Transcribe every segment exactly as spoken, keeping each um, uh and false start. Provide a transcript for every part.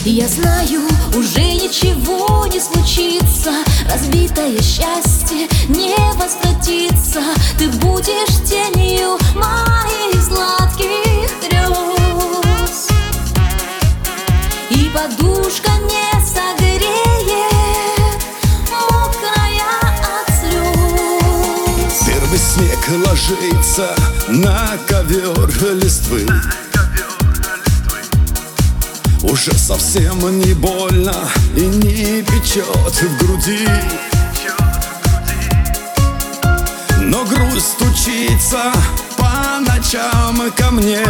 Я знаю, уже ничего не случится, разбитое счастье не возвратится. Ты будешь тенью моих сладких грез, и подушка не согреет, мокрая от слез. Первый снег ложится на ковер листвы. Уже совсем не больно и не печет в груди, но грусть стучится по ночам ко мне.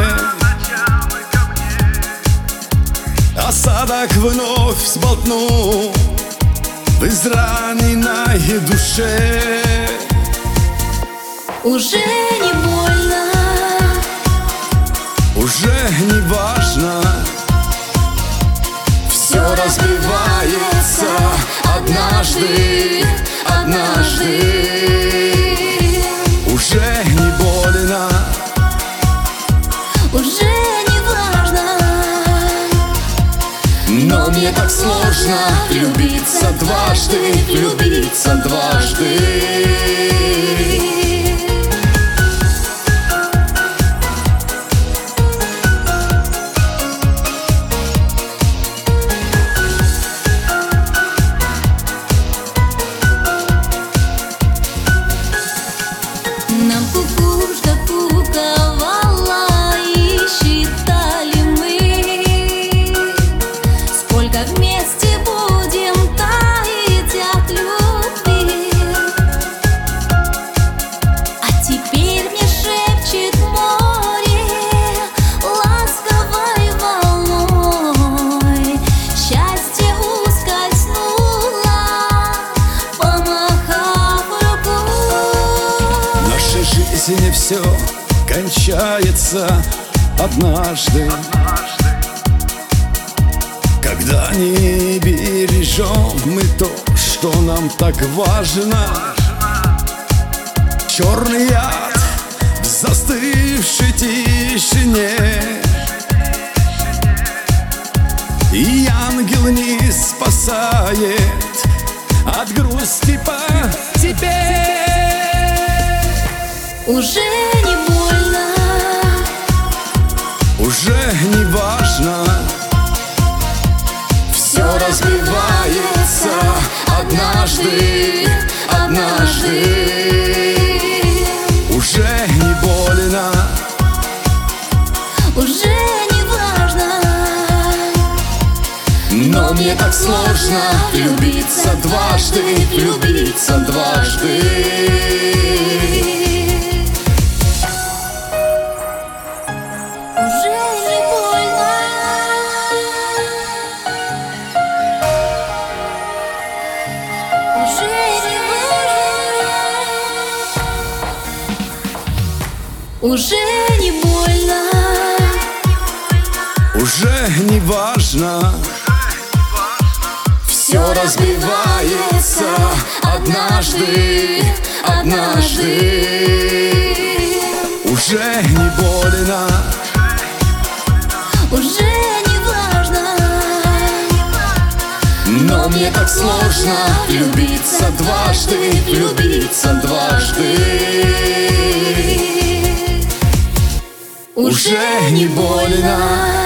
Осадок вновь сболтну в израненной душе. Уже не больно, уже не важно, все разбивается однажды, однажды. Уже не больно, уже не важно, но мне так сложно влюбиться дважды, влюбиться дважды. Нам кукушка куковала и считали мы, сколько вместе будем таять от любви. А теперь мне шепчет море ласковой волной: счастье ускользнуло, помахав рукой. Наша жизнь все кончается однажды, когда не бережем мы то, что нам так важно. Черный яд в застывшей тишине, и ангел не спасает от грусти по тебе. Уже не больно, уже не важно, все разбивается однажды, однажды. Уже не больно, уже не важно, но мне так сложно влюбиться дважды, влюбиться дважды. уже не больно, уже не важно, уже не больно, Уже не важно, все разбивается однажды, однажды. Уже не больно, уже не важно, но мне так сложно влюбиться дважды, влюбиться дважды. уже не больно.